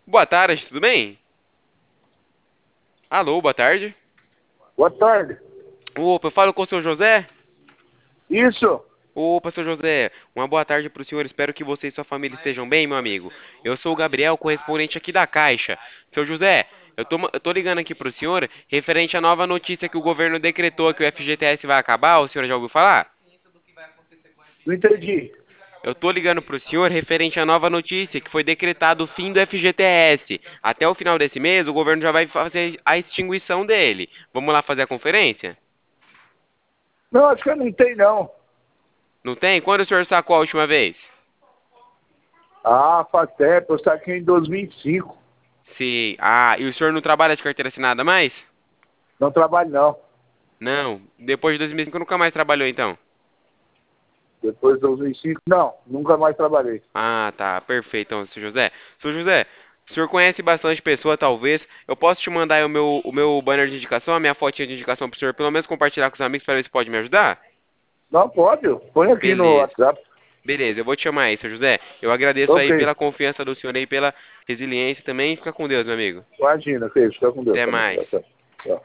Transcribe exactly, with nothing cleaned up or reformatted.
Boa tarde, tudo bem? Alô, boa tarde. Boa tarde. Opa, eu falo com o seu José? Isso. Opa, seu José, uma boa tarde para o senhor. Espero que você e sua família estejam bem, meu amigo. Eu sou o Gabriel, correspondente aqui da Caixa. Seu José, eu tô, eu tô ligando aqui para o senhor referente à nova notícia que o governo decretou que o F G T S vai acabar. O senhor já ouviu falar? Não entendi. Eu tô ligando para o senhor referente à nova notícia que foi decretado o fim do F G T S. Até o final desse mês, o governo já vai fazer a extinguição dele. Vamos lá fazer a conferência? Não, acho que eu não tenho, não. Não tem? Quando o senhor sacou a última vez? Ah, faz tempo. Eu saquei em dois mil e cinco. Sim. Ah, e o senhor não trabalha de carteira assinada mais? Não trabalho, não. Não. Depois de dois mil e cinco nunca mais trabalhou, então? Depois de dois mil e cinco, não. Nunca mais trabalhei. Ah, tá. Perfeito, então, seu José. Seu José, o senhor conhece bastante pessoa, talvez. Eu posso te mandar aí o meu, o meu banner de indicação, a minha fotinha de indicação pro senhor, pelo menos compartilhar com os amigos para ver se pode me ajudar? Não, pode. Põe aqui no Beleza. WhatsApp. Beleza, eu vou te chamar aí, seu José. Eu agradeço Ok. aí pela confiança do senhor aí, pela resiliência também. Fica com Deus, meu amigo. Imagina, Cris. Fica com Deus Até também. Tchau, mais. tchau.